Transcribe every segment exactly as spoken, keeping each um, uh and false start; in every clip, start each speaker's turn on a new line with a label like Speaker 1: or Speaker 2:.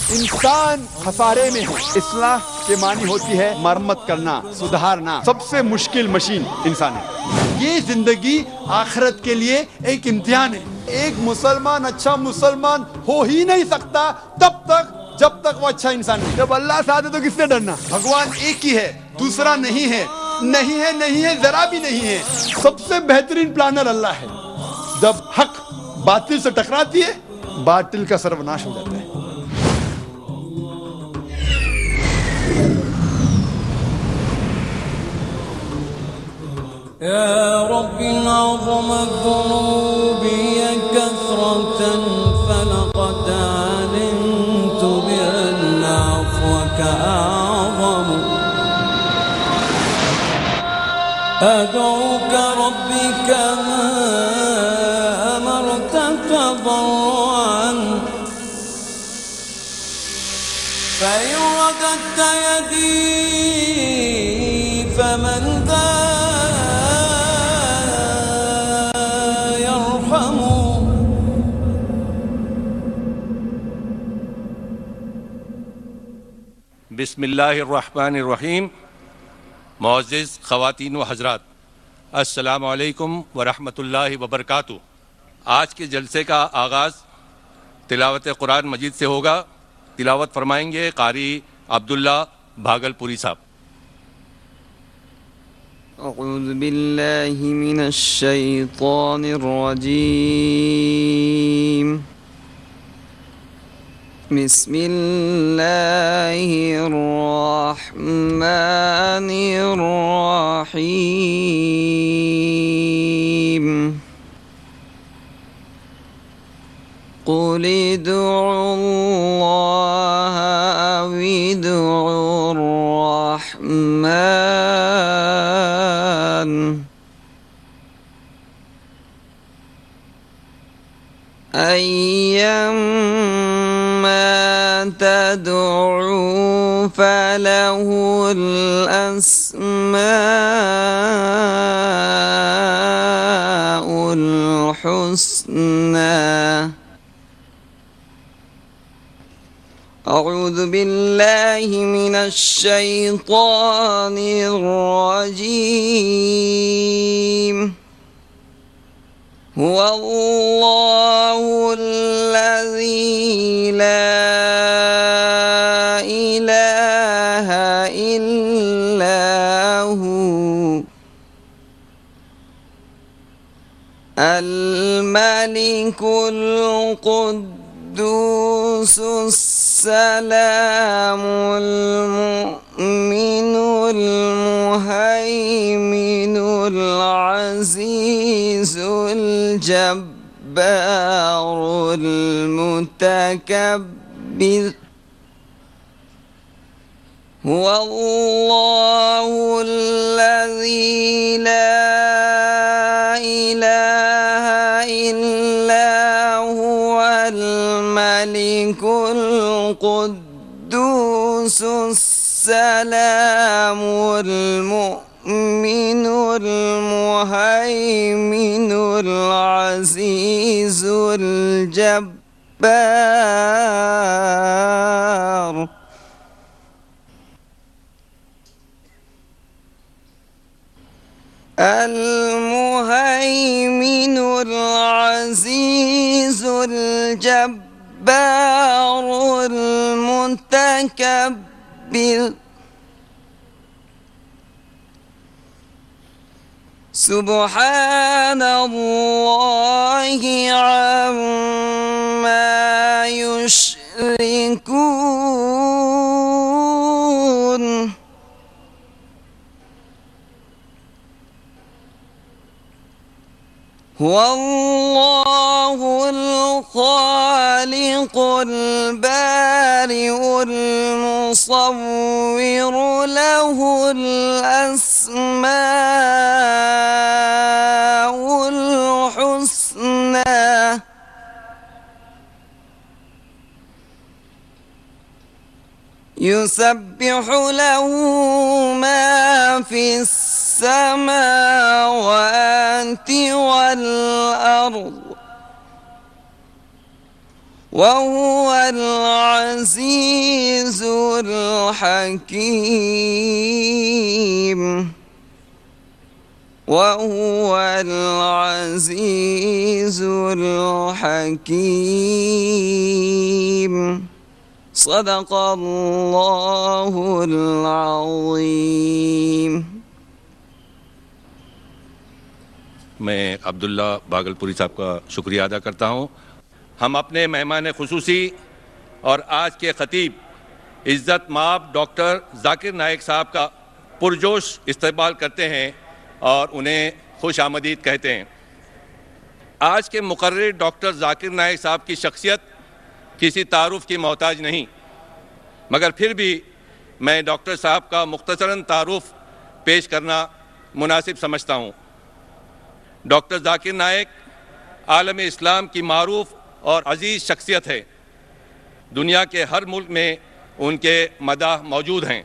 Speaker 1: इंसान खसारे में है। इस्लाह के मानी होती है मरम्मत करना, सुधारना। सबसे मुश्किल मशीन इंसान है। ये जिंदगी आखिरत के लिए एक इम्तिहान है। एक मुसलमान अच्छा मुसलमान हो ही नहीं सकता तब तक जब तक वो अच्छा इंसान नहीं। जब अल्लाह साथ है तो किससे डरना? भगवान एक ही है, दूसरा नहीं है। नहीं है नहीं है जरा भी नहीं है। सबसे बेहतरीन प्लानर अल्लाह है। जब हक बातिल से टकराती है, बातिल का सर्वनाश हो जाता है।
Speaker 2: يا رب عظمت ذنوبي كثرة فلقد علمت بأن عفوك أعظم. أدعوك ربي كما أمرت تضرعا فإن رددت يدي فمن ذا
Speaker 3: बिस्मिल्लाहिर्रहमानिर्रहीम। मुअज़्ज़िज़ ख़वातीन व हज़रात, अस्सलामु अलैकुम व रहमतुल्लाहि व बरकातुहू। आज के जलसे का आगाज़ तिलावत कुरान मजीद से होगा। तिलावत फरमाएंगे कारी अब्दुल्ला भागलपुरी साहब।
Speaker 4: अऊज़ु बिल्लाहि मिनश शैतानिर रजीम। बिस्मिल्लाहिर्रहमानिर्रहीम। क़ुल उदु'ुल्लाह अव उदु'ुर्रहमान अय्यम्मा तद'ू फलहुल अस्माउल हुस्ना। अऊज़ु बिल्लाहि मिनश शैतानिर रजीम। हुवल्लाहुल्लज़ी ला इलाहा इल्ला हू अल मलिकुल कुद्दूसुस सलामुल मुमिनुल मुहैमिनुल अज़ीज़ुल जब्बारुल मुतकब्बिर। हुवल्लाहुल्लज़ी ला इलाहा इल्ला हुवल मलिकुल कुद्दूसुस सलामुल मुमिनुल मुहैमिनुल अज़ीज़ुल जब्बार। अल मुहैमिनुल अज़ीज़ुल जब्बारुल मुतकब्बिर। सुब्हानल्लाहि अम्मा युश्रिकून। हुवल्लाहुल खालिकुल बारिउल मुसव्विरु लहुल अस्माउल हुस्ना। युसब्बिहु लहु मा फिस السماوات والأرض وهو العزيز الحكيم وهو العزيز الحكيم صدق الله العظيم.
Speaker 3: میں عبداللہ باگلپوری صاحب کا شکریہ ادا کرتا ہوں. ہم اپنے مہمان خصوصی اور آج کے خطیب عزت مآب ڈاکٹر ذاکر نائک صاحب کا پرجوش استقبال کرتے ہیں اور انہیں خوش آمدید کہتے ہیں. آج کے مقرر ڈاکٹر ذاکر نائک صاحب کی شخصیت کسی تعارف کی محتاج نہیں، مگر پھر بھی میں ڈاکٹر صاحب کا مختصراً تعارف پیش کرنا مناسب سمجھتا ہوں. ڈاکٹر ذاکر نائک عالم اسلام کی معروف اور عزیز شخصیت ہے. دنیا کے ہر ملک میں ان کے مداح موجود ہیں.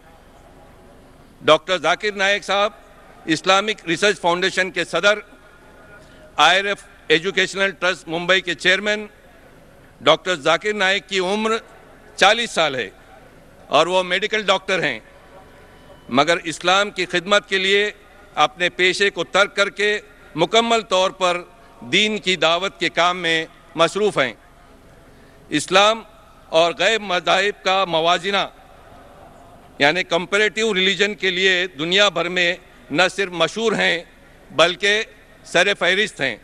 Speaker 3: ڈاکٹر ذاکر نائک صاحب اسلامک ریسرچ فاؤنڈیشن کے صدر، I R F educational trust Mumbai کے چیئرمین. ڈاکٹر ذاکر نائک کی عمر چالیس سال ہے اور وہ میڈیکل ڈاکٹر ہیں، مگر اسلام کی خدمت کے لیے اپنے پیشے کو ترک کر کے مکمل طور پر دین کی دعوت کے کام میں مصروف ہیں. اسلام اور غیر مذاہب کا موازنہ یعنی کمپیریٹیو ریلیجن کے لیے دنیا بھر میں نہ صرف مشہور ہیں بلکہ سر فہرست ہیں.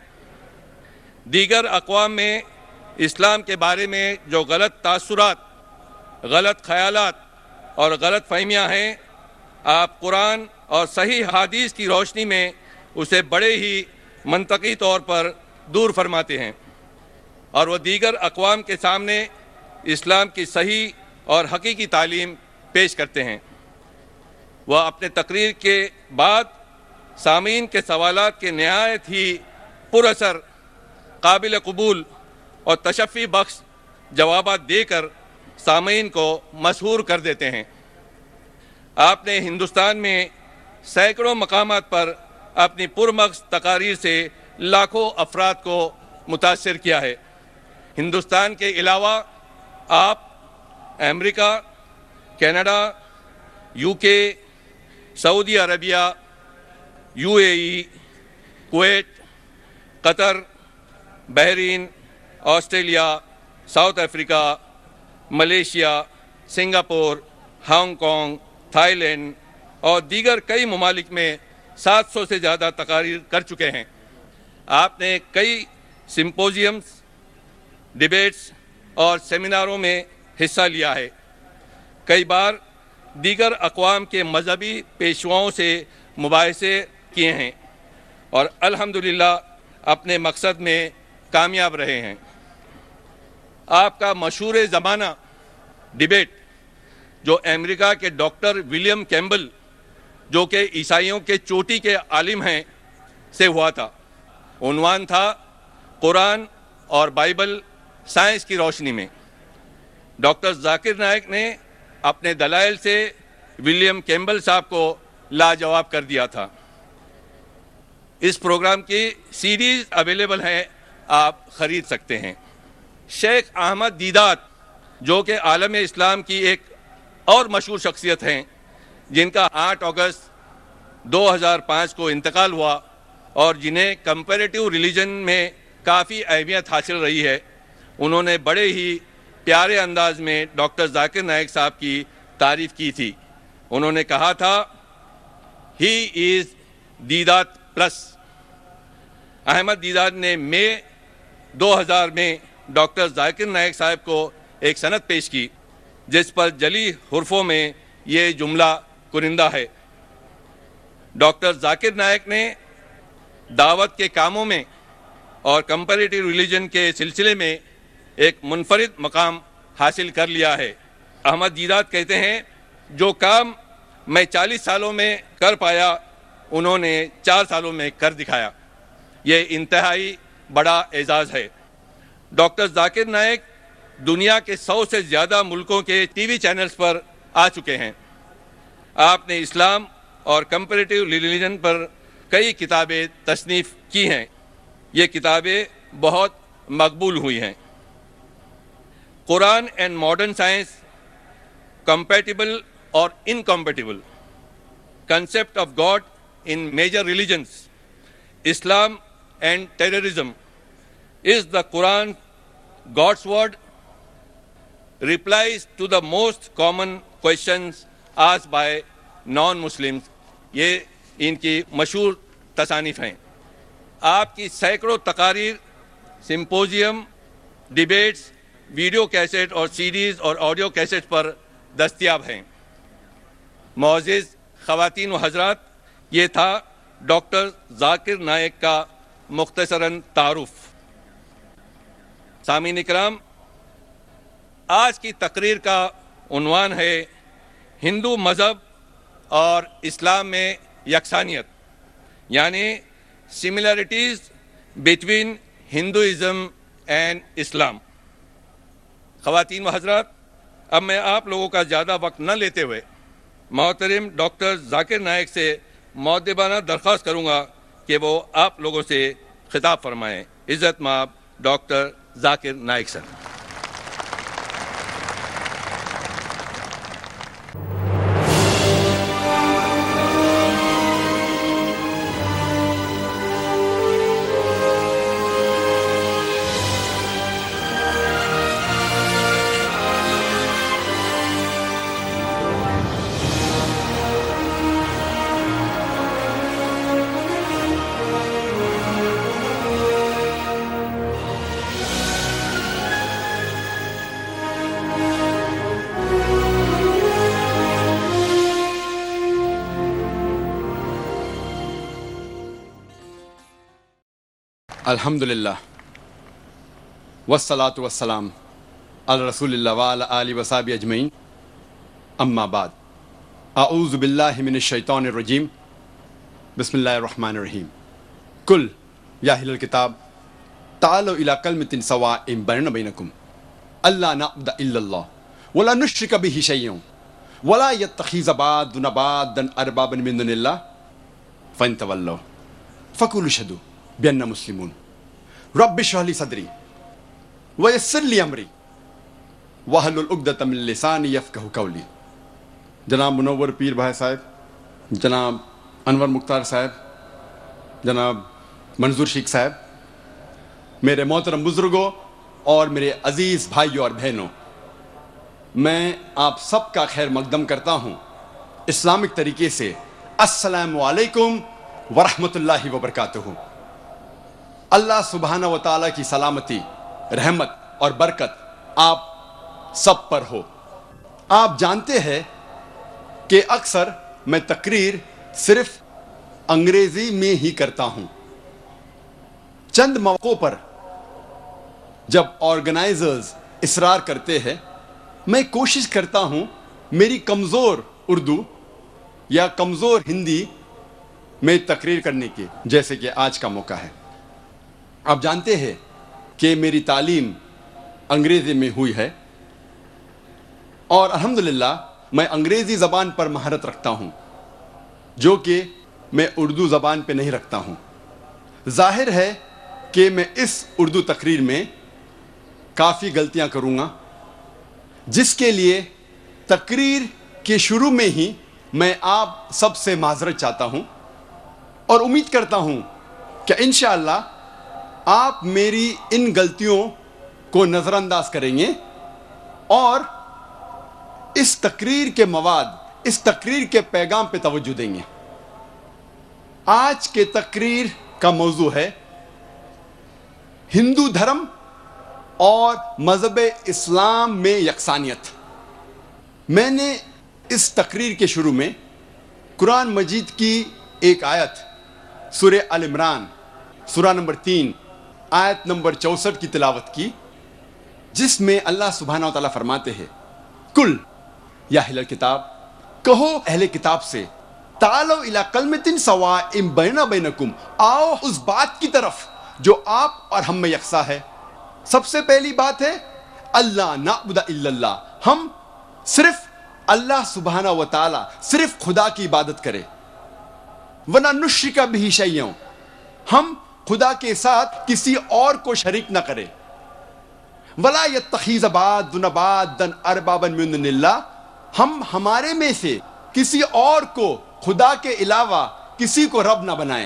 Speaker 3: دیگر اقوام میں اسلام کے بارے میں جو غلط تاثرات، غلط خیالات اور غلط فہمیاں ہیں، آپ قرآن اور صحیح حدیث کی روشنی میں اسے بڑے ہی منطقی طور پر دور فرماتے ہیں اور وہ دیگر اقوام کے سامنے اسلام کی صحیح اور حقیقی تعلیم پیش کرتے ہیں. وہ اپنے تقریر کے بعد سامعین کے سوالات کے نہایت ہی پر اثر، قابل قبول اور تشفی بخش جوابات دے کر سامعین کو مسحور کر دیتے ہیں. آپ نے ہندوستان میں سینکڑوں مقامات پر اپنی پرمغز تقاریر سے لاکھوں افراد کو متاثر کیا ہے. ہندوستان کے علاوہ آپ امریکہ، کینیڈا، یو کے، سعودی عربیہ، U A E, Kuwait, Qatar, Bahrain, Australia, south Africa, Malaysia, Singapore, Hong Kong, Thailand اور دیگر کئی ممالک میں سات سو سے زیادہ تقاریر کر چکے ہیں. آپ نے کئی سمپوزیمز، ڈیبیٹس اور سیمیناروں میں حصہ لیا ہے. کئی بار دیگر اقوام کے مذہبی پیشواؤں سے مباحثے کیے ہیں اور الحمدللہ اپنے مقصد میں کامیاب رہے ہیں. آپ کا مشہور زمانہ ڈیبیٹ جو امریکہ کے ڈاکٹر ولیم کیمبل، جو کہ عیسائیوں کے چوٹی کے عالم ہیں، سے ہوا تھا. عنوان تھا قرآن اور بائبل سائنس کی روشنی میں. ڈاکٹر ذاکر نائک نے اپنے دلائل سے ولیم کیمبل صاحب کو لاجواب کر دیا تھا. اس پروگرام کی سیریز اویلیبل ہے، آپ خرید سکتے ہیں. شیخ احمد دیدات جو کہ عالم اسلام کی ایک اور مشہور شخصیت ہیں، جن کا آٹھ اگست دو ہزار پانچ کو انتقال ہوا اور جنہیں کمپیریٹیو ریلیجن میں کافی اہمیت حاصل رہی ہے، انہوں نے بڑے ہی پیارے انداز میں ڈاکٹر ذاکر نائک صاحب کی تعریف کی تھی. انہوں نے کہا تھا ہی از دیدات پلس. احمد دیدات نے مئی دو ہزار میں ڈاکٹر ذاکر نائک صاحب کو ایک سند پیش کی جس پر جلی حرفوں میں یہ جملہ کنندہ ہے: ڈاکٹر ذاکر نائک نے دعوت کے کاموں میں اور کمپیریٹیو ریلیجن کے سلسلے میں ایک منفرد مقام حاصل کر لیا ہے. احمد دیدات کہتے ہیں جو کام میں چالیس سالوں میں کر پایا انہوں نے چار سالوں میں کر دکھایا. یہ انتہائی بڑا اعزاز ہے. ڈاکٹر ذاکر نائک دنیا کے سو سے زیادہ ملکوں کے ٹی وی چینلز پر آ چکے ہیں. آپ نے اسلام اور کمپیریٹیو ریلیجن پر کئی کتابیں تصنیف کی ہیں. یہ کتابیں بہت مقبول ہوئی ہیں. Quran and modern science, compatible or incompatible. Concept of God in major religions, Islam and terrorism. Is the Quran God's word? Replies to the most common questions asked by non-Muslims. یہ ان کی مشہور تصانیف ہیں. آپ کی سینکڑوں تقاریر، سمپوزیم، ڈیبیٹس، ویڈیو کیسٹ اور سیڈیز اور آڈیو کیسٹ پر دستیاب ہیں. معزز خواتین و حضرات، یہ تھا ڈاکٹر ذاکر نائک کا مختصراً تعارف. سامعین اکرام، آج کی تقریر کا عنوان ہے ہندو مذہب اور اسلام میں یکسانیت، یعنی similarities between Hinduism and Islam. خواتین و حضرات، اب میں آپ لوگوں کا زیادہ وقت نہ لیتے ہوئے محترم ڈاکٹر ذاکر نائک سے مؤدبانہ درخواست کروں گا کہ وہ آپ لوگوں سے خطاب فرمائیں. عزت مآب ڈاکٹر ذاکر نائک سر.
Speaker 1: الحمد للہ والصلاة والسلام علی رسول اللہ وعلی آلہ وصحبہ اجمعین. اما بعد، اعوذ باللہ من الشیطان الرجیم. بسم اللہ الرحمن الرحیم. قل یا اہل الکتاب تعالوا الی کلمۃ سواء بیننا بینکم الا نعبد الا اللہ ولا نشرک بہ شیئا ولا یتخذ بعضنا بعضا اربابا من دون اللہ فإن تولوا فقولوا اشہدوا بأننا مسلمون. رب اشرح لي صدري ويسر لي امري واحلل عقدة من لساني يفقهوا قولي. جناب منور پیر بھائی صاحب، جناب انور مختار صاحب، جناب منظور شیخ صاحب، میرے محترم بزرگوں اور میرے عزیز بھائیوں اور بہنوں، میں آپ سب کا خیر مقدم کرتا ہوں اسلامک طریقے سے. السلام علیکم ورحمۃ اللہ وبرکاتہ. اللہ سبحانہ و تعالیٰ کی سلامتی، رحمت اور برکت آپ سب پر ہو. آپ جانتے ہیں کہ اکثر میں تقریر صرف انگریزی میں ہی کرتا ہوں. چند موقعوں پر جب آرگنائزرز اصرار کرتے ہیں، میں کوشش کرتا ہوں میری کمزور اردو یا کمزور ہندی میں تقریر کرنے کی، جیسے کہ آج کا موقع ہے. آپ جانتے ہیں کہ میری تعلیم انگریزی میں ہوئی ہے اور الحمدللہ میں انگریزی زبان پر مہارت رکھتا ہوں، جو کہ میں اردو زبان پہ نہیں رکھتا ہوں. ظاہر ہے کہ میں اس اردو تقریر میں کافی غلطیاں کروں گا، جس کے لیے تقریر کے شروع میں ہی میں آپ سب سے معذرت چاہتا ہوں اور امید کرتا ہوں کہ انشاءاللہ آپ میری ان غلطیوں کو نظر انداز کریں گے اور اس تقریر کے مواد، اس تقریر کے پیغام پہ توجہ دیں گے. آج کے تقریر کا موضوع ہے ہندو دھرم اور مذہب اسلام میں یکسانیت. میں نے اس تقریر کے شروع میں قرآن مجید کی ایک آیت سورہ آل عمران سورہ نمبر تین آیت نمبر چونسٹھ کی تلاوت کی، جس میں اللہ سبحانہ و تعالیٰ فرماتے ہیں، کل یا اہل الکتاب، کہو اہل کتاب سے، تعالوا الی کلمۃ سواء بیننا بینکم، آؤ اس بات کی طرف جو آپ اور ہم میں یکساں ہے. سب سے پہلی بات ہے اللہ نعبد الا اللہ، ہم صرف اللہ سبحانہ و تعالیٰ، صرف خدا کی عبادت کرے. وَلَا نُشْرِكَ بِهِ شَيْئًا، ہم خدا کے ساتھ کسی اور کو شریک نہ کرے. ولا یتخذ بعضنا بعضا اربابا من دون اللہ, ہم ہمارے میں سے کسی اور کو خدا کے علاوہ کسی کو رب نہ بنائیں.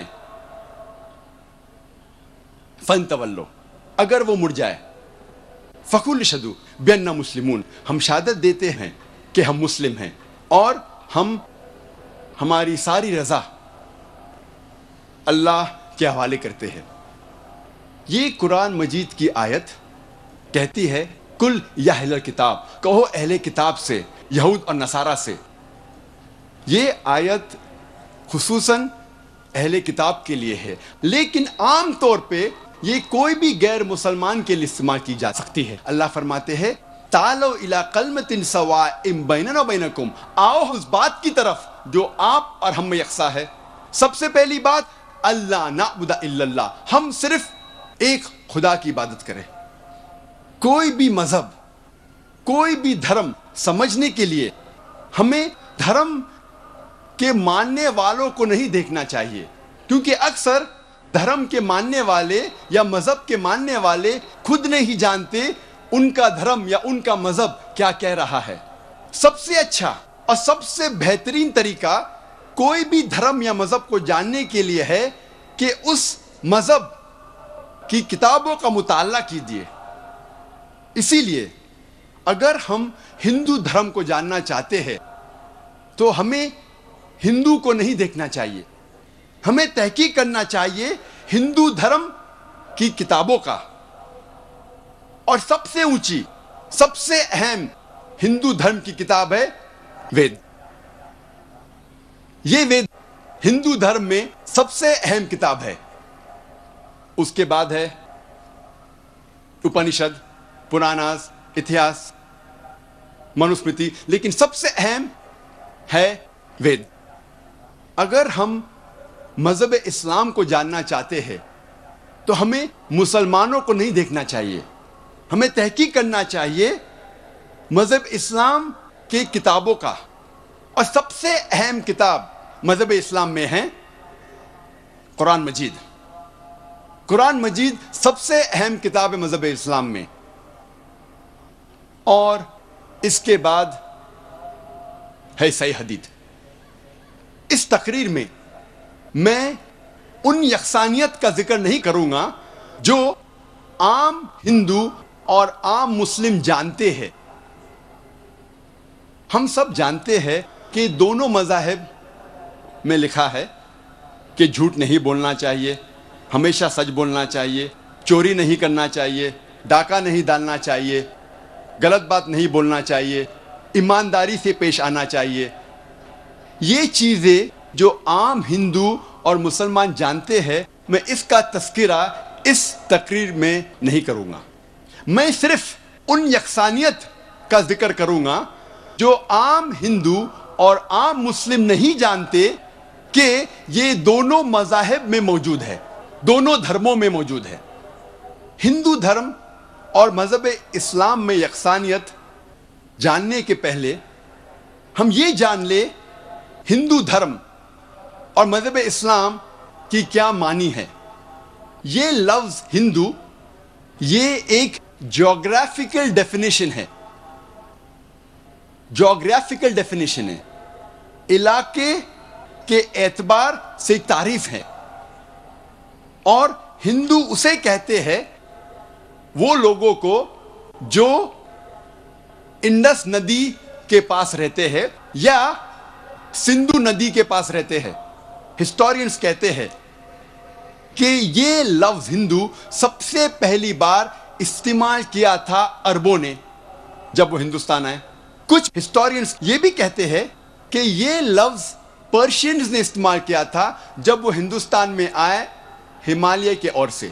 Speaker 1: فانتولوا, اگر وہ مڑ جائے, فقولوا اشہدوا بأننا مسلمون, ہم شہادت دیتے ہیں کہ ہم مسلم ہیں اور ہم ہماری ساری رضا اللہ کے حوالے کرتے ہیں. یہ قرآن مجید کی آیت کہتی ہے کل یا اہل الکتاب, کہو اہل کتاب سے, یہود اور نصارہ سے. یہ آیت خصوصاً اہل کتاب کے لیے ہے, لیکن عام طور پہ یہ کوئی بھی غیر مسلمان کے لیے استعمال کی جا سکتی ہے. اللہ فرماتے ہیں تعالوا الی کلمۃ سواء بیننا و بینکم, آؤ اس بات کی طرف جو آپ اور ہم میں یکساں ہے. سب سے پہلی بات اللہ نعبد الا اللہ, ہم صرف ایک خدا کی عبادت کریں. کوئی بھی مذہب, کوئی بھی دھرم سمجھنے کے لیے ہمیں دھرم کے ماننے والوں کو نہیں دیکھنا چاہیے, کیونکہ اکثر دھرم کے ماننے والے یا مذہب کے ماننے والے خود نہیں جانتے ان کا دھرم یا ان کا مذہب کیا کہہ رہا ہے. سب سے اچھا اور سب سے بہترین طریقہ کوئی بھی دھرم یا مذہب کو جاننے کے لیے ہے کہ اس مذہب کی کتابوں کا مطالعہ کیجیے. اسی لیے اگر ہم ہندو دھرم کو جاننا چاہتے ہیں تو ہمیں ہندو کو نہیں دیکھنا چاہیے, ہمیں تحقیق کرنا چاہیے ہندو دھرم کی کتابوں کا. اور سب سے اونچی, سب سے اہم ہندو دھرم کی کتاب ہے وید. یہ وید ہندو دھرم میں سب سے اہم کتاب ہے. اس کے بعد ہے اپنشد, پراناز, اتہاس, منوسمرتی, لیکن سب سے اہم ہے وید. اگر ہم مذہب اسلام کو جاننا چاہتے ہیں تو ہمیں مسلمانوں کو نہیں دیکھنا چاہیے, ہمیں تحقیق کرنا چاہیے مذہب اسلام کی کتابوں کا. اور سب سے اہم کتاب مذہب اسلام میں ہے قرآن مجید. قرآن مجید سب سے اہم کتاب ہے مذہب اسلام میں. اور اس کے بعد ہے صحیح حدیث. اس تقریر میں میں ان یکسانیت کا ذکر نہیں کروں گا جو عام ہندو اور عام مسلم جانتے ہیں. ہم سب جانتے ہیں کہ دونوں مذاہب میں لکھا ہے کہ جھوٹ نہیں بولنا چاہیے, ہمیشہ سچ بولنا چاہیے, چوری نہیں کرنا چاہیے, ڈاکہ نہیں ڈالنا چاہیے, غلط بات نہیں بولنا چاہیے, ایمانداری سے پیش آنا چاہیے. یہ چیزیں جو عام ہندو اور مسلمان جانتے ہیں, میں اس کا تذکرہ اس تقریر میں نہیں کروں گا. میں صرف ان یکسانیت کا ذکر کروں گا جو عام ہندو اور عام مسلم نہیں جانتے کہ یہ دونوں مذاہب میں موجود ہے, دونوں دھرموں میں موجود ہے. ہندو دھرم اور مذہب اسلام میں یکسانیت جاننے کے پہلے ہم یہ جان لیں ہندو دھرم اور مذہب اسلام کی کیا معنی ہے. یہ لفظ ہندو یہ ایک جغرافیکل ڈیفینیشن ہے, جغرافیکل ڈیفینیشن ہے, علاقے کے اعتبار سے ایک تعریف ہے. اور ہندو اسے کہتے ہیں وہ لوگوں کو جو انڈس ندی کے پاس رہتے ہیں یا سندھو ندی کے پاس رہتے ہیں. ہسٹورینز کہتے ہیں کہ یہ لفظ ہندو سب سے پہلی بار استعمال کیا تھا عربوں نے جب وہ ہندوستان آئے. کچھ ہسٹورینز یہ بھی کہتے ہیں کہ یہ لفظ پرشینز نے استعمال کیا تھا جب وہ ہندوستان میں آئے ہمالیہ کے اور سے.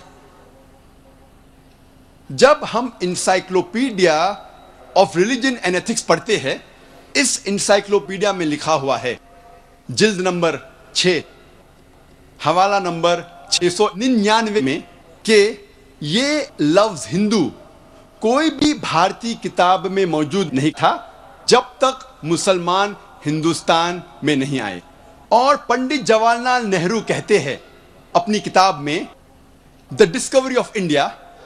Speaker 1: جب ہم encyclopedia of religion and ethics پڑھتے ہیں, اس انسائکلوپیڈیا میں لکھا ہوا ہے جلد نمبر چھ حوالہ نمبر چھ سو ننانوے میں کہ یہ لفظ ہندو کوئی بھی بھارتی کتاب میں موجود نہیں تھا جب تک مسلمان ہندوستان میں نہیں آئے. اور پنڈت جواہر لال نہرو کہتے ہیں اپنی کتاب میں دا ڈسکوری آف انڈیا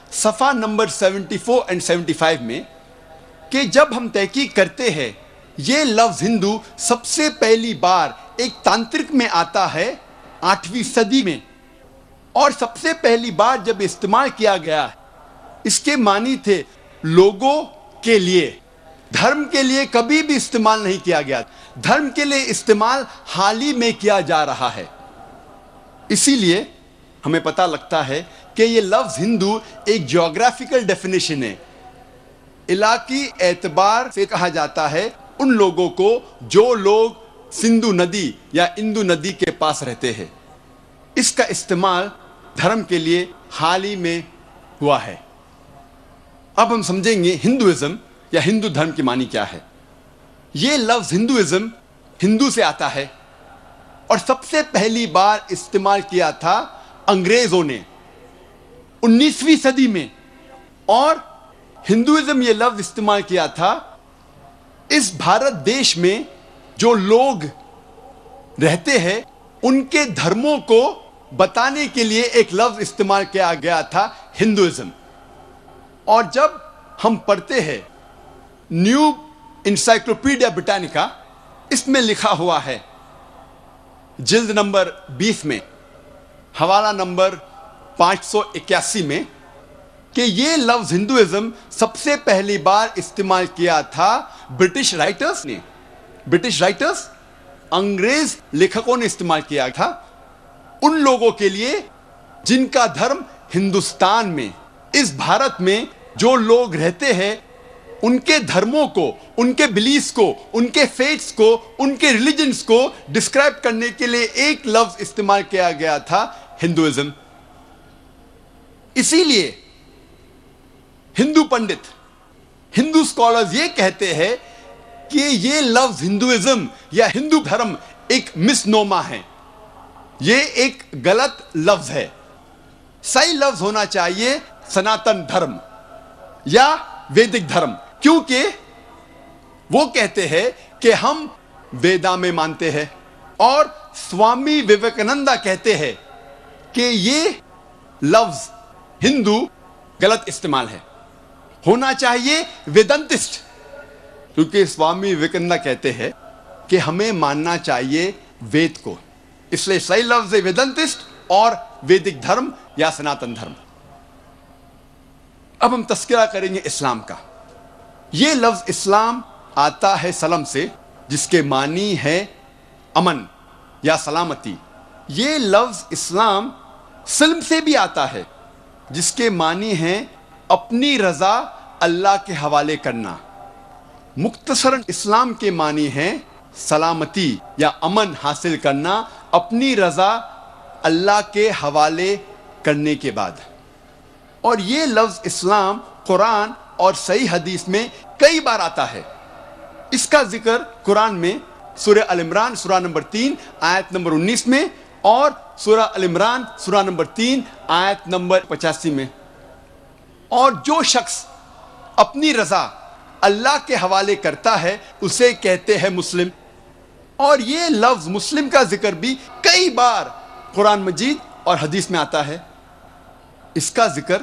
Speaker 1: صفحہ نمبر seventy four and seventy five میں کہ جب ہم تحقیق کرتے ہیں یہ لفظ ہندو سب سے پہلی بار ایک تانترک میں آتا ہے آٹھویں صدی میں، اور سب سے پہلی بار جب استعمال کیا گیا اس کے معنی تھے لوگوں کے لیے، دھرم کے لیے کبھی بھی استعمال نہیں کیا گیا، دھرم کے لیے استعمال حال ہی میں کیا جا رہا ہے۔ اسی لیے ہمیں پتہ لگتا ہے کہ یہ لفظ ہندو ایک جیوگرافیکل ڈیفینیشن ہے، علاقائی اعتبار سے کہا جاتا ہے ان لوگوں کو جو لوگ سندھو ندی یا اندو ندی کے پاس رہتے ہیں۔ اس کا استعمال دھرم کے لیے حال ہی میں ہوا ہے۔ اب ہم سمجھیں گے ہندوازم یا ہندو دھرم کی معنی کیا ہے۔ یہ لفظ ہندوازم ہندو سے آتا ہے اور سب سے پہلی بار استعمال کیا تھا انگریزوں نے انیسویں صدی میں، اور ہندوازم یہ لفظ استعمال کیا تھا اس بھارت دیش میں جو لوگ رہتے ہیں ان کے دھرموں کو بتانے کے لیے ایک لفظ استعمال کیا گیا تھا ہندوازم۔ اور جب ہم پڑھتے ہیں نیو انسائکلوپیڈیا برٹانیکا، اس میں لکھا ہوا ہے جلد نمبر بیس میں حوالہ نمبر پانچ سو اکیاسی میں کہ یہ لفظ ہندوازم سب سے پہلی بار استعمال کیا تھا برٹش رائٹرز نے، برٹش رائٹرز انگریز لیکھکوں نے استعمال کیا تھا ان لوگوں کے لیے جن کا دھرم ہندوستان میں، اس بھارت میں جو لوگ رہتے ہیں ان کے دھرموں کو، ان کے بلیفز کو، ان کے فیتھس کو، ان کے ریلیجنز کو ڈسکرائب کرنے کے لیے ایک لفظ استعمال کیا گیا تھا ہندوازم۔ اسی لیے ہندو پنڈت، ہندو اسکالرز یہ کہتے ہیں کہ یہ لفظ ہندوازم یا ہندو دھرم ایک مس نوما ہے، یہ ایک غلط لفظ ہے۔ صحیح لفظ ہونا چاہیے سناتن دھرم یا ویدک دھرم، کیونکہ وہ کہتے ہیں کہ ہم ویدا میں مانتے ہیں، اور سوامی وویکانندا کہتے ہیں کہ یہ لفظ ہندو غلط استعمال ہے، ہونا چاہیے ویدنتسٹ، کیونکہ سوامی وویکانندا کہتے ہیں کہ ہمیں ماننا چاہیے وید کو، اس لیے صحیح لفظ ہے ویدنتسٹ اور ویدک دھرم یا سناتن دھرم۔ اب ہم تذکرہ کریں گے اسلام کا۔ یہ لفظ اسلام آتا ہے سلم سے، جس کے معنی ہے امن یا سلامتی۔ یہ لفظ اسلام سلم سے بھی آتا ہے، جس کے معنی ہے اپنی رضا اللہ کے حوالے کرنا۔ مختصراً اسلام کے معنی ہے سلامتی یا امن حاصل کرنا اپنی رضا اللہ کے حوالے کرنے کے بعد۔ اور یہ لفظ اسلام قرآن اور صحیح حدیث میں کئی بار آتا ہے۔ اس کا ذکر قرآن میں سورہ ال عمران سورہ نمبر تین آیت نمبر انیس میں، اور سورہ ال عمران سورہ نمبر تین آیت نمبر پچاسی میں۔ اور جو شخص اپنی رضا اللہ کے حوالے کرتا ہے اسے کہتے ہیں مسلم۔ اور یہ لفظ مسلم کا ذکر بھی کئی بار قرآن مجید اور حدیث میں آتا ہے۔ اس کا ذکر،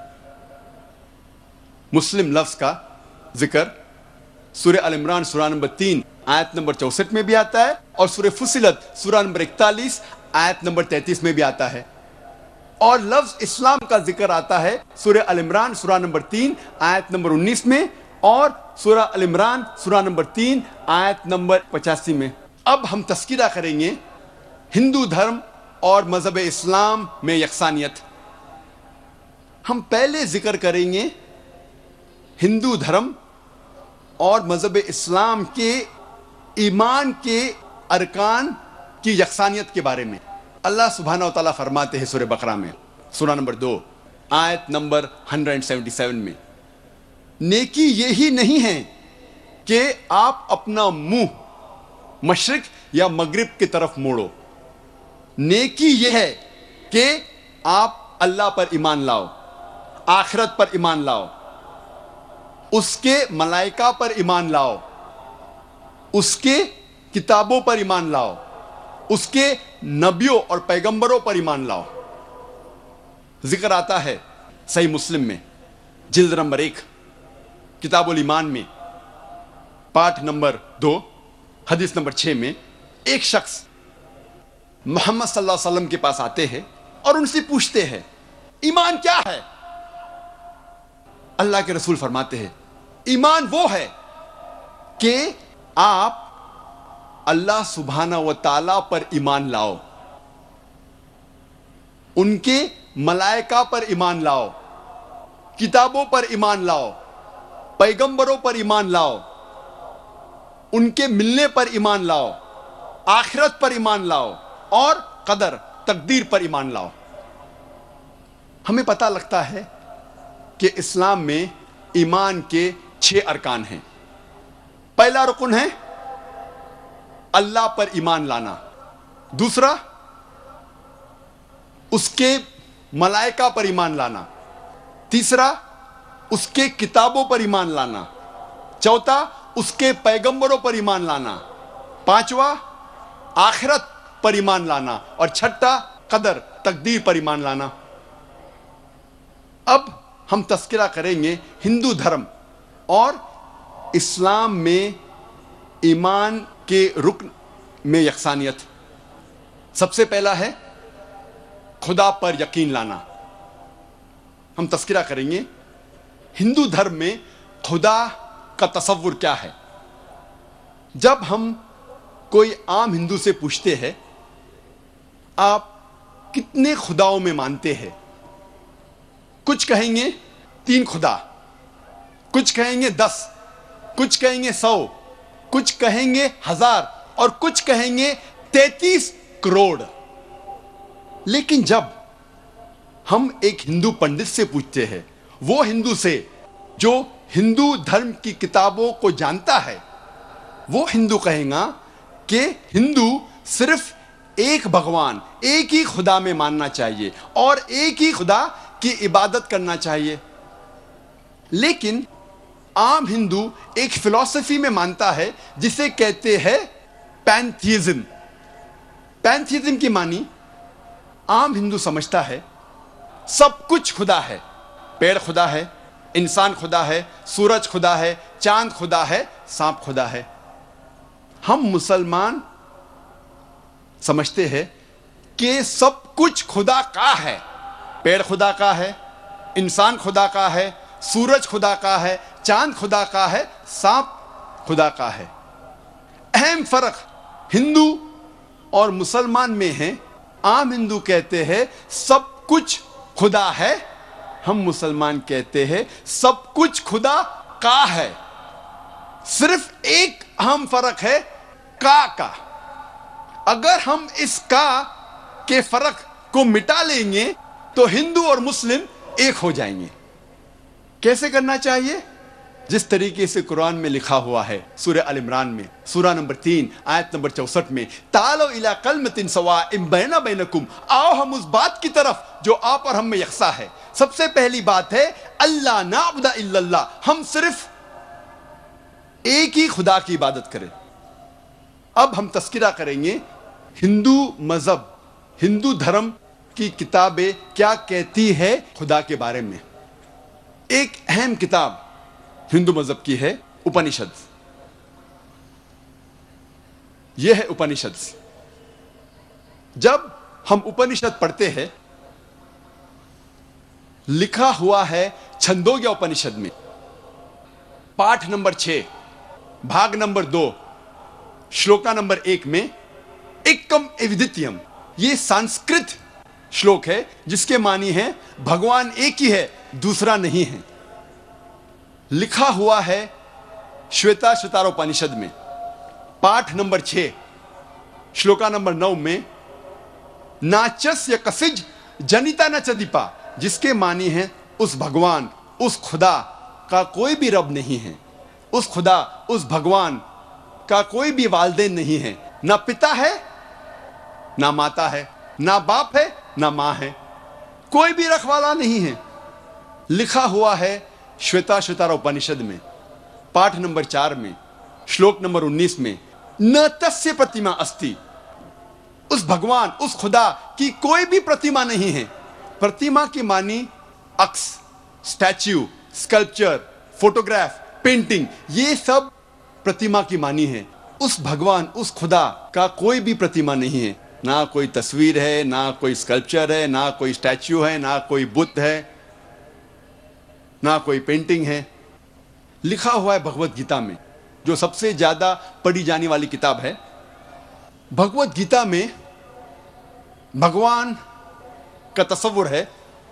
Speaker 1: مسلم لفظ کا ذکر سورہ ال عمران سورہ نمبر تین آیت نمبر چونسٹھ میں بھی آتا ہے، اور سورہ فصلت سورہ نمبر اکتالیس آیت نمبر تینتیس میں بھی آتا ہے۔ اور لفظ اسلام کا ذکر آتا ہے سورہ ال عمران سورہ نمبر تین آیت نمبر انیس میں، اور سورہ ال عمران سورہ نمبر تین آیت نمبر پچاسی میں۔ اب ہم تذکرہ کریں گے ہندو دھرم اور مذہب اسلام میں یکسانیت۔ ہم پہلے ذکر کریں گے ہندو دھرم اور مذہب اسلام کے ایمان کے ارکان کی یکسانیت کے بارے میں۔ اللہ سبحانہ و تعالیٰ فرماتے ہیں سورہ بقرہ میں سورہ نمبر دو آیت نمبر ایک سو ستہتر میں، نیکی یہی نہیں ہے کہ آپ اپنا منہ مشرق یا مغرب کی طرف موڑو، نیکی یہ ہے کہ آپ اللہ پر ایمان لاؤ، آخرت پر ایمان لاؤ، اس کے ملائکہ پر ایمان لاؤ، اس کے کتابوں پر ایمان لاؤ، اس کے نبیوں اور پیغمبروں پر ایمان لاؤ۔ ذکر آتا ہے صحیح مسلم میں جلد نمبر ایک کتاب الایمان میں پارٹ نمبر دو حدیث نمبر چھ میں ایک شخص محمد صلی اللہ علیہ وسلم کے پاس آتے ہیں اور ان سے پوچھتے ہیں ایمان کیا ہے؟ اللہ کے رسول فرماتے ہیں ایمان وہ ہے کہ آپ اللہ سبحانہ و تعالی پر ایمان لاؤ، ان کے ملائکہ پر ایمان لاؤ، کتابوں پر ایمان لاؤ، پیغمبروں پر ایمان لاؤ، ان کے ملنے پر ایمان لاؤ، آخرت پر ایمان لاؤ اور قدر تقدیر پر ایمان لاؤ۔ ہمیں پتہ لگتا ہے کہ اسلام میں ایمان کے چھ ارکان ہیں۔ پہلا رکن ہے اللہ پر ایمان لانا، دوسرا اس کے ملائکہ پر ایمان لانا، تیسرا اس کے کتابوں پر ایمان لانا، چوتھا اس کے پیغمبروں پر ایمان لانا، پانچواں آخرت پر ایمان لانا اور چھٹا قدر تقدیر پر ایمان لانا۔ اب ہم تذکرہ کریں گے ہندو دھرم اور اسلام میں ایمان کے رکن میں یکسانیت۔ سب سے پہلا ہے خدا پر یقین لانا۔ ہم تذکرہ کریں گے ہندو دھرم میں خدا کا تصور کیا ہے۔ جب ہم کوئی عام ہندو سے پوچھتے ہیں آپ کتنے خداؤں میں مانتے ہیں، کچھ کہیں گے تین خدا، کچھ کہیں گے دس، کچھ کہیں گے سو، کچھ کہیں گے ہزار اور کچھ کہیں گے تینتیس کروڑ۔ لیکن جب ہم ایک ہندو پنڈت سے پوچھتے ہیں، وہ ہندو سے جو ہندو دھرم کی کتابوں کو جانتا ہے، وہ ہندو کہیں گا کہ ہندو صرف ایک بھگوان، ایک ہی خدا میں ماننا چاہیے اور ایک ہی خدا کی عبادت کرنا چاہیے۔ لیکن عام ہندو ایک فلسفی میں مانتا ہے جسے کہتے ہیں پینتھیزم۔ پینتھیزم کی معنی عام ہندو سمجھتا ہے سب کچھ خدا ہے، پیڑ خدا ہے، انسان خدا ہے، سورج خدا ہے، چاند خدا ہے، سانپ خدا ہے۔ ہم مسلمان سمجھتے ہیں کہ سب کچھ خدا کا ہے، پیڑ خدا کا ہے، انسان خدا کا ہے، سورج خدا کا ہے، چاند خدا کا ہے، سانپ خدا کا ہے۔ اہم فرق ہندو اور مسلمان میں ہے، عام ہندو کہتے ہیں سب کچھ خدا ہے، ہم مسلمان کہتے ہیں سب کچھ خدا کا ہے۔ صرف ایک اہم فرق ہے کا کا۔ اگر ہم اس کا کے فرق کو مٹا لیں گے تو ہندو اور مسلم ایک ہو جائیں گے۔ کیسے کرنا چاہیے؟ جس طریقے سے قرآن میں لکھا ہوا ہے سورہ ال عمران میں سورہ نمبر تین آیت نمبر چونسٹھ میں تعالوا الی کلمۃ سواء بیننا بینکم، آؤ ہم اس بات کی طرف جو آپ اور ہم میں یکساں ہے۔ سب سے پہلی بات ہے اللہ نعبد الا اللہ، ہم صرف ایک ہی خدا کی عبادت کریں۔ اب ہم تذکرہ کریں گے ہندو مذہب، ہندو دھرم کی کتابیں کیا کہتی ہے خدا کے بارے میں۔ ایک اہم کتاب ہندو مذہب کی ہے اپنشد۔ یہ ہے اپنشد۔ جب ہم اپنشد پڑھتے ہیں، لکھا ہوا ہے چھندوگیا اپنشد میں پاٹھ نمبر چھ بھاگ نمبر دو شلوکا نمبر ایک میں ایکم ایودتیم، یہ سانسکرت شلوک ہے جس کے معنی ہے بھگوان ایک ہی ہے، دوسرا نہیں ہے۔ لکھا ہوا ہے شویتا شتارا اپنشد میں پاٹھ نمبر چھ شلوکا نمبر نو میں ناچس یا کسج جنیتا نہ چدیپا، جس کے معنی ہے اس بھگوان، اس خدا کا کوئی بھی رب نہیں ہے، اس خدا اس بھگوان کا کوئی بھی والدین نہیں ہے، نہ پتا ہے نہ ماتا ہے، نہ باپ ہے نہ ماں ہے، کوئی بھی رکھوالا نہیں ہے۔ لکھا ہوا ہے شویتا شتارا اپنشد میں پاٹھ نمبر چار میں شلوک نمبر انیس میں نہ تسیہ پرتیما استی، اس بھگوان اس خدا کی کوئی بھی پرتیما نہیں ہے۔ پرتیما کی معنی अक्स, स्टैच्यू, स्कल्पचर, फोटोग्राफ, पेंटिंग, ये सब प्रतिमा की मानी है। उस भगवान, उस खुदा का कोई भी प्रतिमा नहीं है, ना कोई तस्वीर है, ना कोई स्कल्पचर है, ना कोई स्टैच्यू है, ना कोई बुत है, ना कोई पेंटिंग है। लिखा हुआ है भगवत गीता में, जो सबसे ज्यादा पढ़ी जाने वाली किताब है। भगवत गीता में भगवान का तस्वुर है।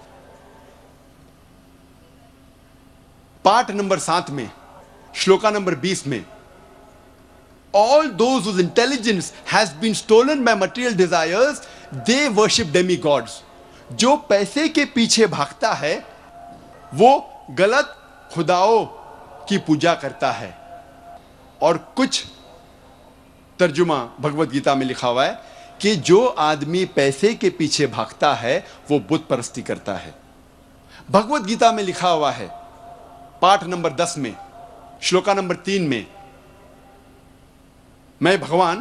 Speaker 1: पाठ नंबर सात में, श्लोका नंबर बीस में, all those whose intelligence has been stolen by material desires, they worship demigods. जो पैसे के पीछे भागता है वो गलत खुदाओं की पूजा करता है। और कुछ तर्जुमा भगवत गीता में लिखा हुआ है कि जो आदमी पैसे के पीछे भागता है वो बुत परस्ती करता है। भगवत गीता में लिखा हुआ है पाठ नंबर दस में, श्लोका नंबर तीन में, मैं भगवान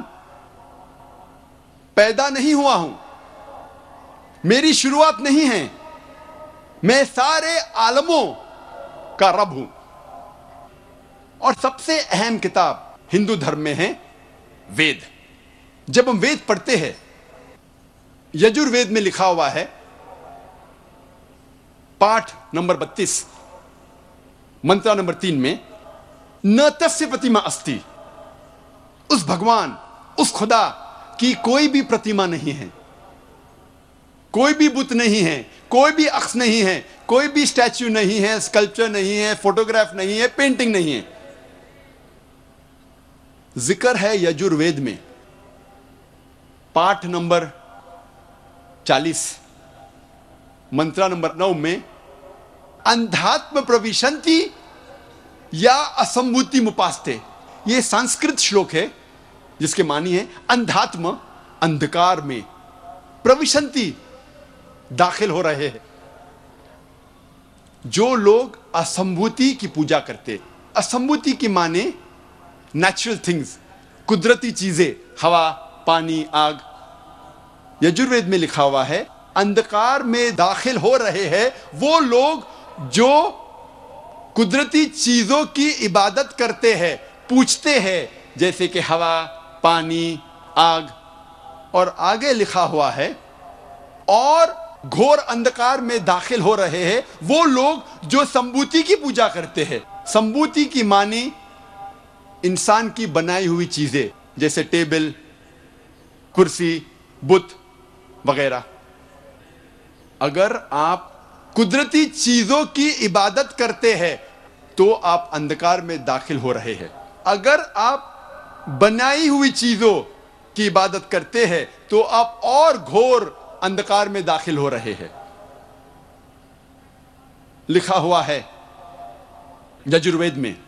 Speaker 1: पैदा नहीं हुआ हूं, मेरी शुरुआत नहीं है, मैं सारे आलमों का रब हूं। और सबसे अहम किताब हिंदू धर्म में है वेद। जब हम वेद पढ़ते हैं, यजुर्वेद में लिखा हुआ है पाठ नंबर बत्तीस, मंत्र नंबर तीन में, न तस्य प्रतिमा अस्ति, उस भगवान, उस खुदा की कोई भी प्रतिमा नहीं है, कोई भी बुत नहीं है, कोई भी अक्स नहीं है, कोई भी स्टैच्यू नहीं है, स्कल्पचर नहीं है, फोटोग्राफ नहीं है, पेंटिंग नहीं है। जिक्र है यजुर्वेद में पाठ नंबर चालीस, मंत्र नंबर नौ में, अंधात्म प्रविशंति या असंभूति मुपास्ते। ये संस्कृत श्लोक है जिसके मानी है अंधात्म, अंधकार में, प्रविशंति, दाखिल हो रहे हैं। जो लोग असंभूति की पूजा करते, असंभूति की माने नेचुरल थिंग्स, कुदरती चीजें, हवा, पानी, आग। यजुर्वेद में लिखा हुआ है अंधकार में दाखिल हो रहे हैं वो लोग जो कुदरती चीजों की इबादत करते हैं, पूछते हैं, जैसे कि हवा, पानी, आग। और आगे लिखा हुआ है और घोर अंधकार में दाखिल हो रहे हैं वो लोग जो संभूति की पूजा करते हैं। संभूति की मानी इंसान की बनाई हुई चीजें, जैसे टेबल, कुर्सी, बुत वगैरह। अगर आप कुदरती चीजों की इबादत करते हैं तो आप अंधकार में दाखिल हो रहे हैं। अगर आप बनाई हुई चीजों की इबादत करते हैं तो आप और घोर अंधकार में दाखिल हो रहे हैं। लिखा हुआ है यजुर्वेद में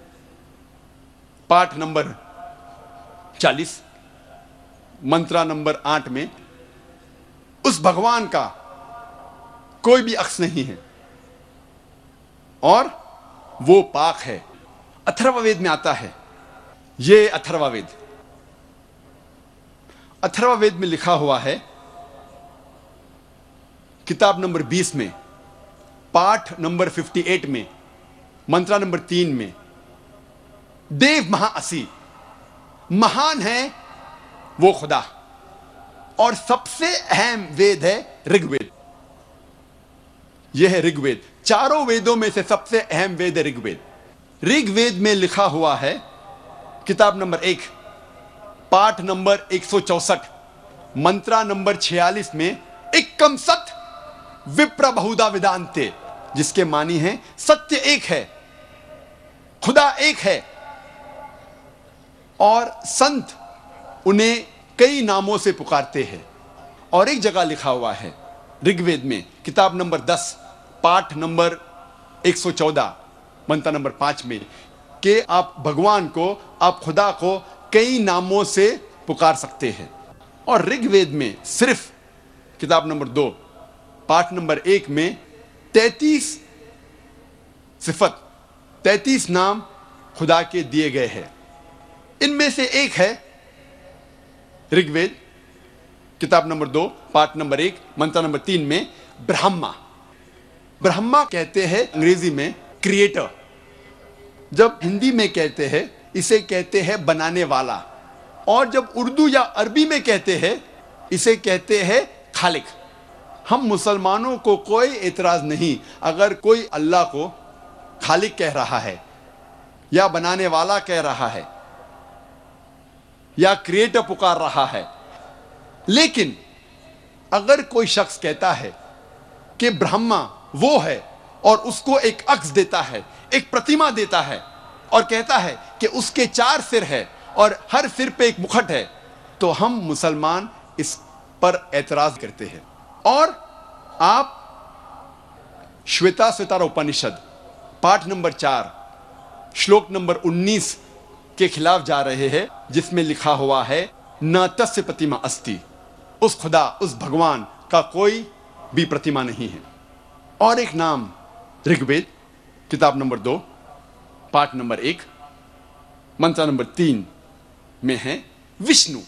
Speaker 1: पाठ नंबर चालीस, मंत्र नंबर आठ में, उस भगवान का कोई भी अक्स नहीं है और वो पाक है। अथर्ववेद में आता है, ये अथर्ववेद, अथर्ववेद में लिखा हुआ है किताब नंबर बीस में, पाठ नंबर अट्ठावन में, मंत्र नंबर तीन में, देव महाअसी, महान है वो खुदा। और सबसे अहम वेद है ऋग्वेद। यह है ऋग्वेद। चारों वेदों में से सबसे अहम वेद है ऋग्वेद। ऋग्वेद में लिखा हुआ है किताब नंबर एक, पाठ नंबर एक सौ चौसठ, मंत्र नंबर छियालीस में, एकम सत विप्र बहुधा वेदांते, जिसके मानी है सत्य एक है, खुदा एक है और संत उन्हें कई नामों से पुकारते हैं। और एक जगह लिखा हुआ है ऋग्वेद में किताब नंबर दस, पाठ नंबर एक सौ चौदह, मंत्र नंबर पांच में, कि आप भगवान को, आप खुदा को कई नामों से पुकार सकते हैं। और ऋग्वेद में सिर्फ किताब नंबर दो, पाठ नंबर एक में तैतीस सिफत, तैतीस नाम खुदा के दिए गए हैं। इनमें से एक है ऋग्वेद किताब नंबर दो, पाठ नंबर एक, मंत्र नंबर तीन में, ब्रह्मा। ब्रह्मा कहते हैं अंग्रेजी में क्रिएटर, जब हिंदी में कहते हैं इसे कहते हैं बनाने वाला, और जब उर्दू या अरबी में कहते हैं इसे कहते हैं खालिक। हम मुसलमानों को कोई एतराज नहीं अगर कोई अल्लाह को खालिक कह रहा है या बनाने वाला कह रहा है या क्रिएटर पुकार रहा है। लेकिन अगर कोई शख्स कहता है कि ब्रह्मा वो है और उसको एक अक्स देता है, एक प्रतिमा देता है और कहता है कि उसके चार सिर है और हर सिर पे एक मुखट है, तो हम मुसलमान इस पर एतराज करते हैं। और आप श्वेता स्वतार उपनिषद पाठ नंबर चार श्लोक नंबर उन्नीस के खिलाफ जा रहे हैं, जिसमें लिखा हुआ है न तस्य प्रतिमा अस्ति, उस खुदा उस भगवान का कोई भी प्रतिमा नहीं है। और एक नाम ऋग्वेद किताब नंबर दो पाठ नंबर एक मंत्र नंबर तीन में है विष्णु।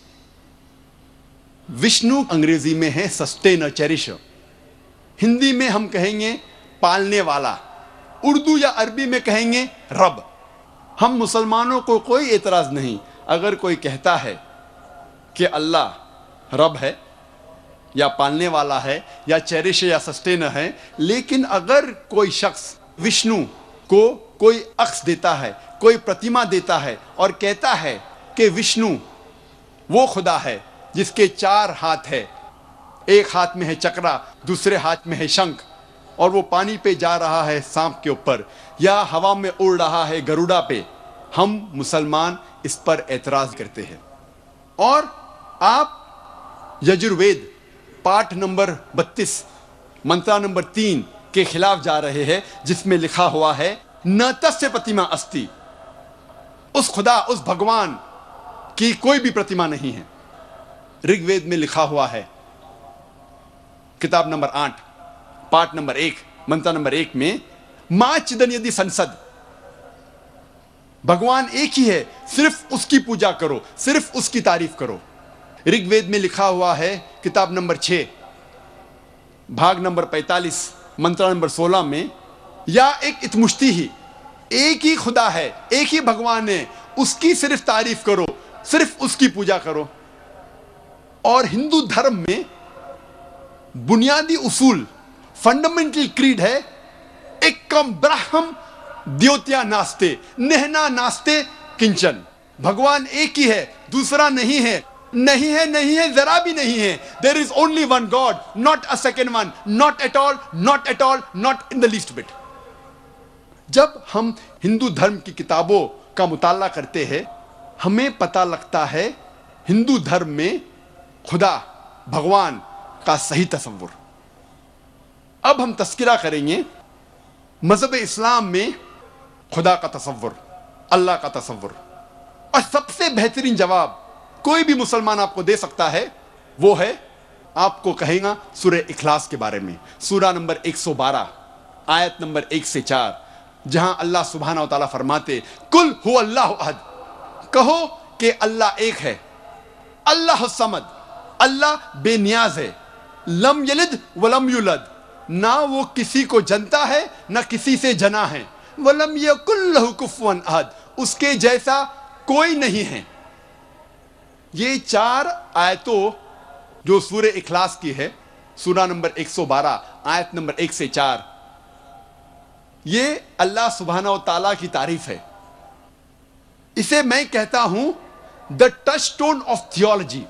Speaker 1: विष्णु अंग्रेजी में है सस्टेनर, चेरिशर। हिंदी में हम कहेंगे पालने वाला, उर्दू या अरबी में कहेंगे रब। हम मुसलमानों को कोई एतराज नहीं अगर कोई कहता है कि अल्लाह रब है या पालने वाला है या चेरिश या सस्टेनर है। लेकिन अगर कोई शख्स विष्णु को कोई अक्स देता है, कोई प्रतिमा देता है और कहता है कि विष्णु वो खुदा है जिसके चार हाथ है, एक हाथ में है चक्रा, दूसरे हाथ में है शंख, और वो पानी पे जा रहा है सांप के ऊपर या हवा में उड़ रहा है गरुड़ा पे, हम मुसलमान इस पर एतराज करते हैं। और आप यजुर्वेद पाठ नंबर बत्तीस मंत्र नंबर तीन के खिलाफ जा रहे हैं, जिसमें लिखा हुआ है न तस्य प्रतिमा अस्ति, उस खुदा उस भगवान की कोई भी प्रतिमा नहीं है। ऋग्वेद में लिखा हुआ है किताब नंबर आठ पाठ नंबर एक मंत्र नंबर एक में मां चिदन यदि संसद, भगवान एक ही है, सिर्फ उसकी पूजा करो, सिर्फ उसकी तारीफ करो। ऋग्वेद में लिखा हुआ है किताब नंबर छह भाग नंबर पैंतालीस मंत्र नंबर सोलह में या एक इतमुश्ती ही, एक ही खुदा है, एक ही भगवान है, उसकी सिर्फ तारीफ करो, सिर्फ उसकी पूजा करो। और हिंदू धर्म में बुनियादी उसूल फंडामेंटल क्रीड है एकम ब्रह्म द्योत्या नास्ते नेहना नास्ते किंचन, भगवान एक ही है, दूसरा नहीं है, नहीं है नहीं है जरा भी नहीं है। There is only one God, not a second one, not at all, not at all, not in the least bit. जब हम हिंदू धर्म की किताबों का मुताला करते हैं, हमें पता लगता है हिंदू धर्म में खुदा भगवान का सही तस्वुर। अब हम तस्किरा करेंगे मजहब इस्लाम में खुदा का तस्वुर, अल्लाह का तस्वुर। और सबसे बेहतरीन जवाब कोई भी मुसलमान आपको दे सकता है, वो है आपको कहेगा सूरह इखलास के बारे में, सूरा नंबर एक सौ बारह आयत नंबर एक से चार, जहां अल्लाह सुब्हानहू व तआला फरमाते कुल हु अल्लाहु अहद, कहो कि अल्लाह एक है, अल्लाह समद, अल्लाह बेनियाज है, लम यलिद वलम युलद, ना वो किसी को जनता है ना किसी से जना है, वलम यकुल लहु कुफुवन अहद, उसके जैसा कोई नहीं है। ये चार आयतों जो सूरह इखलास की है, सूरा नंबर एक सौ बारह आयत नंबर एक से चार, ये अल्लाह सुब्हानहू व तआला की तारीफ है। इसे मैं कहता हूं the touchstone of theology.